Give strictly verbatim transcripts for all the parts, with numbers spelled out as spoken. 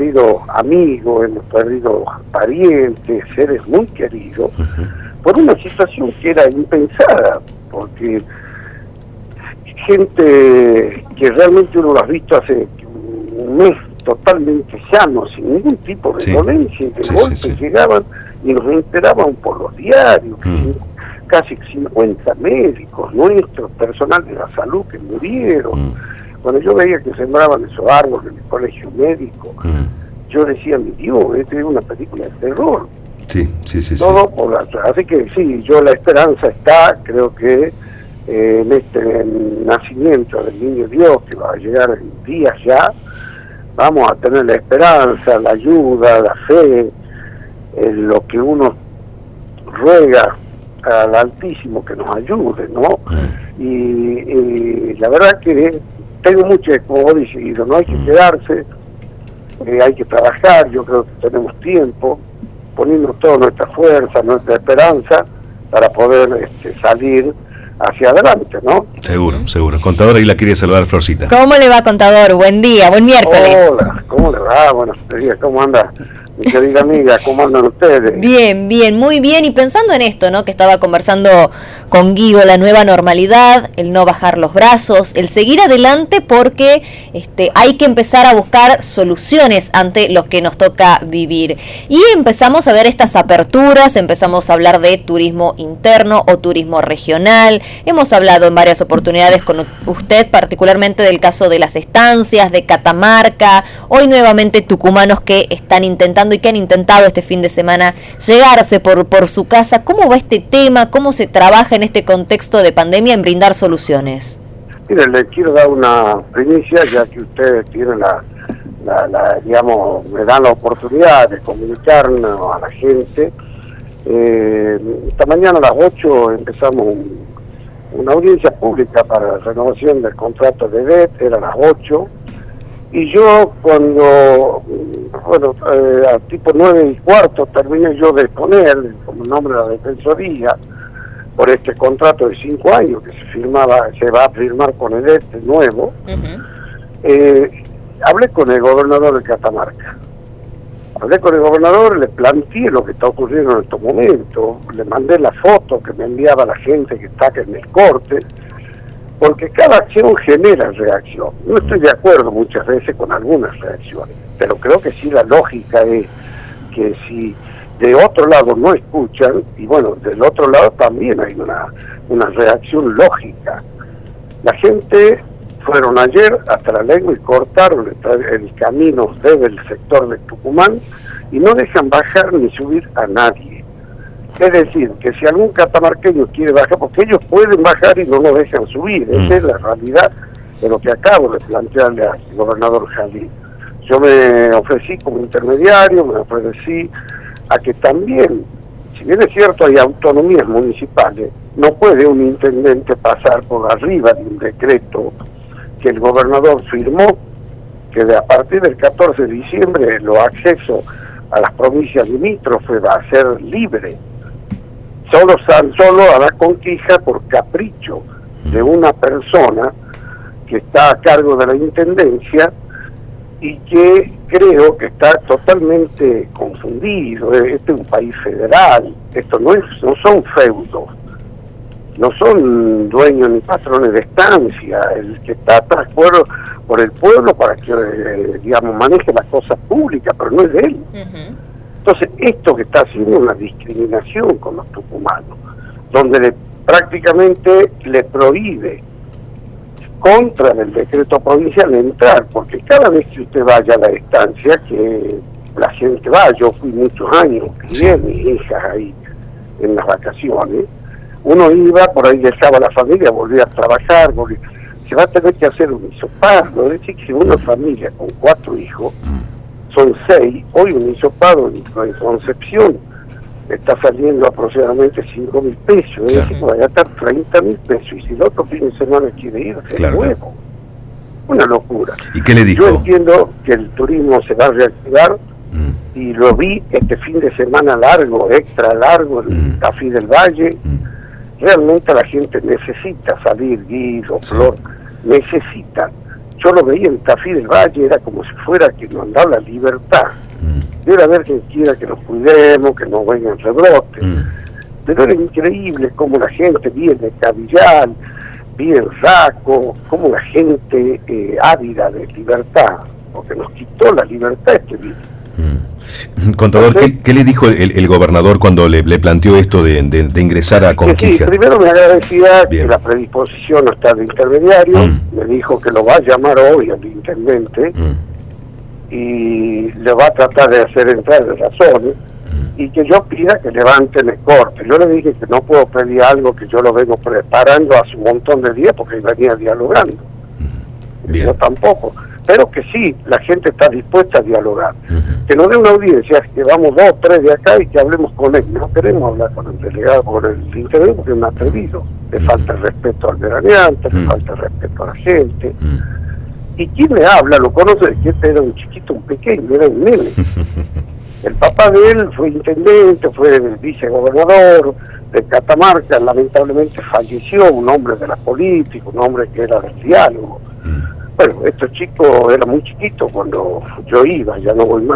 perdido amigos, hemos perdido parientes, seres muy queridos, uh-huh. por una situación que era impensada, porque gente que realmente uno lo ha visto hace un mes totalmente sano, sin ningún tipo de sí. violencia, y de sí, golpe sí, sí. llegaban y nos enteraban por los diarios, mm. casi cincuenta médicos nuestros, personal de la salud que murieron. Mm. Cuando yo veía que sembraban esos árboles en el colegio médico, mm. yo decía, mi Dios, esta es una película de terror. Sí, sí, sí. Todo sí. por la, así que sí, yo la esperanza está, creo que eh, en este nacimiento del niño Dios, que va a llegar en días ya, vamos a tener la esperanza, la ayuda, la fe, en lo que uno ruega al Altísimo que nos ayude, ¿no? Mm. Y, y la verdad que tengo mucho, como vos decís, no hay que mm. quedarse, eh, hay que trabajar, yo creo que tenemos tiempo, poniendo toda nuestra fuerza, nuestra esperanza, para poder este, salir hacia adelante, ¿no? Seguro, seguro. Contador, ahí la quería saludar, Florcita. ¿Cómo le va, contador? Buen día, buen miércoles. Hola, ¿cómo le va? Buenos días, ¿cómo anda? Mi querida amiga, ¿cómo andan ustedes? Bien, bien, muy bien. Y pensando en esto, ¿no? Que estaba conversando con Guido, la nueva normalidad, el no bajar los brazos, el seguir adelante porque este, hay que empezar a buscar soluciones ante lo que nos toca vivir. Y empezamos a ver estas aperturas, empezamos a hablar de turismo interno o turismo regional. Hemos hablado en varias oportunidades con usted, particularmente del caso de las estancias, de Catamarca, hoy nuevamente tucumanos que están intentando y que han intentado este fin de semana llegarse por, por su casa. ¿Cómo va este tema? ¿Cómo se trabaja en este contexto de pandemia en brindar soluciones? Mire, le quiero dar una primicia, ya que ustedes tienen la, la, la digamos, me dan la oportunidad de comunicarnos a la gente. Eh, esta mañana a las ocho empezamos un, una audiencia pública para la renovación del contrato de D E T, era a las ocho. Y yo cuando, bueno, eh, a tipo nueve y cuarto terminé yo de exponer como nombre de la Defensoría por este contrato de cinco años que se firmaba, se va a firmar con el este nuevo. Uh-huh. eh, hablé con el gobernador de Catamarca. Hablé con el gobernador, le planteé lo que está ocurriendo en estos momentos, le mandé la foto que me enviaba la gente que está en el corte, porque cada acción genera reacción. No estoy de acuerdo muchas veces con algunas reacciones, pero creo que sí la lógica es que si de otro lado no escuchan, y bueno, del otro lado también hay una, una reacción lógica. La gente fueron ayer hasta La Lengua y cortaron el, el camino desde el sector de Tucumán y no dejan bajar ni subir a nadie. Es decir, que si algún catamarqueño quiere bajar, porque ellos pueden bajar y no lo dejan subir, mm. esa es la realidad de lo que acabo de plantearle al gobernador Jalil. Yo me ofrecí como intermediario, me ofrecí a que también, si bien es cierto hay autonomías municipales, no puede un intendente pasar por arriba de un decreto que el gobernador firmó, que de a partir del catorce de diciembre los accesos a las provincias limítrofes va a ser libre. Solo San Solo a la Conquija por capricho de una persona que está a cargo de la intendencia y que creo que está totalmente confundido. Este es un país federal, esto no es, no son feudos, no son dueños ni patrones de estancia. El que está de acuerdo por el pueblo para que, eh, digamos, maneje las cosas públicas, pero no es de él. Uh-huh. Entonces, esto que está haciendo una discriminación con los tucumanos, donde le, prácticamente le prohíbe contra el decreto provincial entrar, porque cada vez que usted vaya a la estancia, que la gente va, yo fui muchos años, crié a mis hijas ahí en las vacaciones, uno iba, por ahí dejaba a la familia, volvía a trabajar, volvía, se va a tener que hacer un hisopado, es decir, que una familia con cuatro hijos, son seis, hoy un hisopado en, en Concepción está saliendo aproximadamente cinco mil pesos, es decir, que va a gastar treinta mil pesos, y si el otro fin de semana quiere ir, de claro, nuevo. Una locura. ¿Y qué le dijo? Yo entiendo que el turismo se va a reactivar, mm. y lo vi este fin de semana largo, extra largo, en mm. Tafí del Valle. Mm. Realmente la gente necesita salir, Guido, sí. Flor, necesita. yo lo veía en Tafí del Valle, era como si fuera que nos daba la libertad. Mm. Era ver quien quiera que nos cuidemos, que no vengan rebrotes. Mm. Pero era increíble cómo la gente viene Cabillal, bien Raco, cómo la gente eh, ávida de libertad, porque nos quitó la libertad este virus. Mm. Contador, Entonces, ¿qué, ¿qué le dijo el, el gobernador cuando le, le planteó esto de, de, de ingresar a Conquija? Sí, primero me agradecía bien. que la predisposición no está de intermediario, mm. me dijo que lo va a llamar hoy al intendente mm. y le va a tratar de hacer entrar de razones mm. y que yo pida que levanten el corte. Yo le dije que no puedo pedir algo que yo lo vengo preparando hace un montón de días porque venía dialogando. Mm. Bien. Yo tampoco. Pero que sí, la gente está dispuesta a dialogar. Uh-huh. Que nos dé una audiencia, que vamos dos, tres de acá y que hablemos con él. No queremos hablar con el delegado, con el intendente, porque es un atrevido. Le uh-huh. falta el respeto al veraneante, uh-huh. le falta el respeto a la gente. Uh-huh. Y quien le habla, lo conoce, que este era un chiquito, un pequeño, era un nene. El papá de él fue intendente, fue vicegobernador de Catamarca, lamentablemente falleció, un hombre de la política, un hombre que era del diálogo. Bueno, este chico era muy chiquito cuando yo iba, ya no voy más.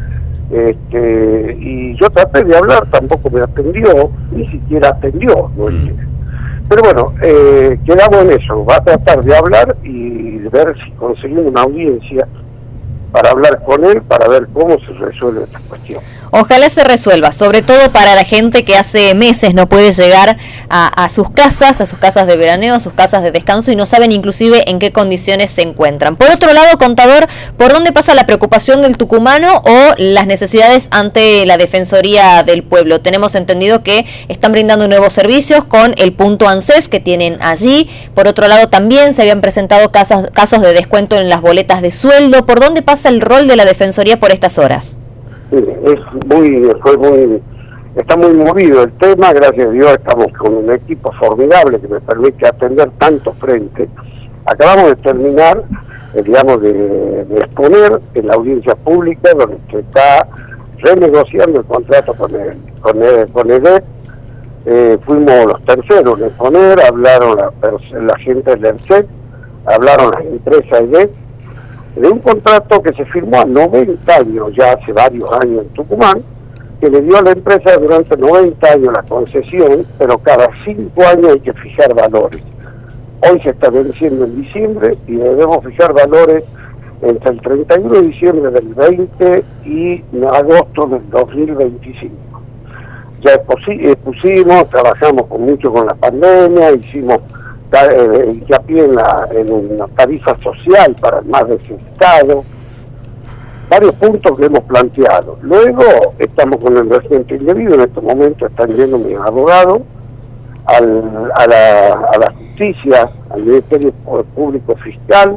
Este, y yo traté de hablar, tampoco me atendió, ni siquiera atendió. ¿no? Mm. Pero bueno, eh, quedamos en eso, va a tratar de hablar y ver si conseguimos una audiencia para hablar con él, para ver cómo se resuelve esta cuestión. Ojalá se resuelva, sobre todo para la gente que hace meses no puede llegar a, a sus casas, a sus casas de veraneo, a sus casas de descanso y no saben inclusive en qué condiciones se encuentran. Por otro lado, contador, ¿por dónde pasa la preocupación del tucumano o las necesidades ante la Defensoría del Pueblo? Tenemos entendido que están brindando nuevos servicios con el punto ANSES que tienen allí. Por otro lado, también se habían presentado casos, casos de descuento en las boletas de sueldo. ¿Por dónde pasa el rol de la Defensoría por estas horas? Sí, es muy, fue muy, está muy movido el tema, gracias a Dios estamos con un equipo formidable que me permite atender tantos frentes. Acabamos de terminar, eh, digamos, de, de exponer en la audiencia pública donde se está renegociando el contrato con el, con el, con el E D. Eh, fuimos los terceros en exponer, hablaron la, la gente del E R C E T, hablaron las empresas E D de un contrato que se firmó a noventa años, ya hace varios años en Tucumán, que le dio a la empresa durante noventa años la concesión, pero cada cinco años hay que fijar valores. Hoy se está venciendo en diciembre y debemos fijar valores entre el treinta y uno de diciembre del veinte y agosto del dos mil veinticinco. Ya pusimos, trabajamos con mucho con la pandemia, hicimos hincapié en, la, en una tarifa social para el más necesitado, varios puntos que hemos planteado. Luego estamos con el residente indebido, en estos momentos están yendo mis abogados al, a, la, a la justicia, al Ministerio Público Fiscal,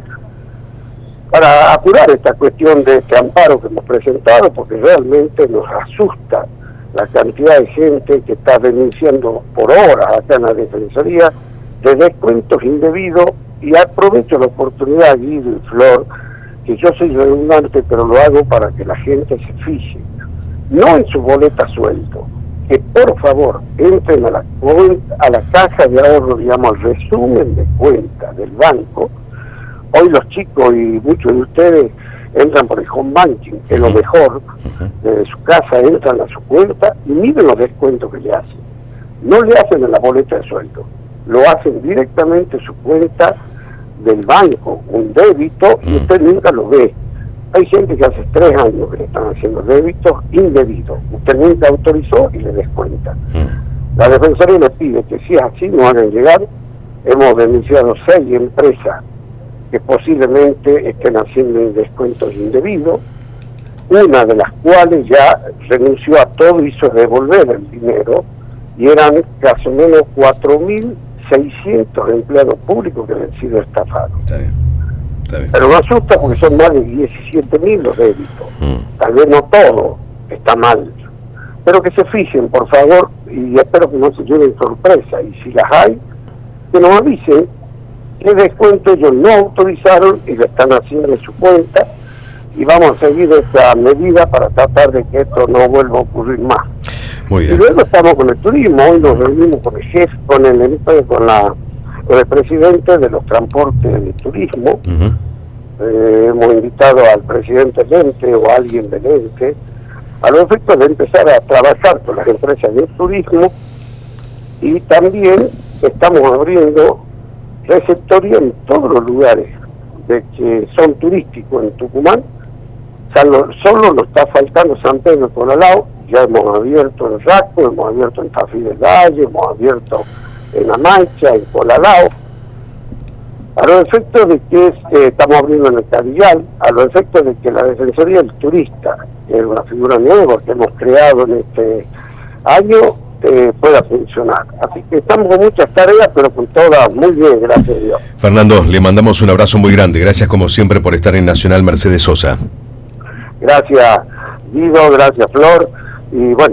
para apurar esta cuestión de este amparo que hemos presentado, porque realmente nos asusta la cantidad de gente que está denunciando por horas acá en la Defensoría de descuentos indebidos. Y aprovecho la oportunidad, Guido y Flor, que yo soy redundante, pero lo hago para que la gente se fije, no en su boleta sueldo, que por favor entren a la, a la caja de ahorro, digamos, al resumen de cuenta del banco. Hoy los chicos y muchos de ustedes entran por el home banking, que es lo mejor, desde su casa entran a su cuenta y miren los descuentos que le hacen. No le hacen en la boleta de sueldo, lo hacen directamente en su cuenta del banco, un débito, y usted nunca lo ve. Hay gente que hace tres años que le están haciendo débitos indebidos, usted nunca autorizó y le descuenta. La Defensoría le pide que si es así no hagan llegar. Hemos denunciado seis empresas que posiblemente estén haciendo descuentos indebidos, una de las cuales ya renunció a todo y hizo devolver el dinero, y eran casi menos cuatro mil seiscientos empleados públicos que han sido estafados. Está bien, está bien. Pero me asusta porque son más de diecisiete mil los débitos. Mm. Tal vez no todo está mal, pero que se fijen, por favor, y espero que no se lleven sorpresa, y si las hay, que nos avisen qué descuento ellos no autorizaron y lo están haciendo en su cuenta, y vamos a seguir esta medida para tratar de que esto no vuelva a ocurrir más. Muy bien. Y luego estamos con el turismo. Hoy nos reunimos con el jefe, con el con la con el presidente de los transportes de turismo, uh-huh. eh, hemos invitado al presidente del ente o a alguien del ente, a los efectos de empezar a trabajar con las empresas de turismo, y también estamos abriendo receptoría en todos los lugares de que son turísticos en Tucumán. Solo, solo nos está faltando San Pedro de Colalao. Ya hemos abierto en Raco, hemos abierto en Tafí del Valle, hemos abierto en La Mancha, en Colalao, a los efectos de que es, eh, estamos abriendo en el Cadillal, a los efectos de que la Defensoría del Turista, que es una figura nueva que hemos creado en este año, eh, pueda funcionar. Así que estamos con muchas tareas, pero con todas muy bien, gracias a Dios. Fernando, le mandamos un abrazo muy grande. Gracias como siempre por estar en Nacional Mercedes Sosa. Gracias Guido, gracias Flor, y bueno.